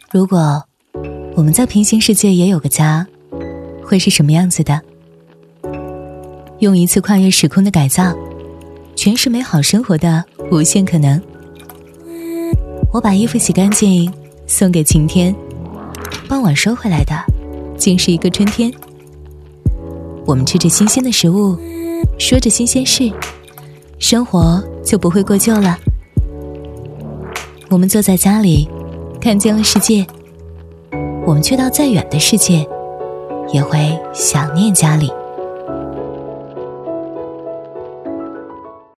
如果我们在平行世界也有个家，会是什么样子的？用一次跨越时空的改造，全是美好生活的无限可能。我把衣服洗干净送给晴天，傍晚收回来的竟是一个春天。我们吃着新鲜的食物，说着新鲜事，生活就不会过旧了。我们坐在家里，看见了世界，我们去到再远的世界，也会想念家里。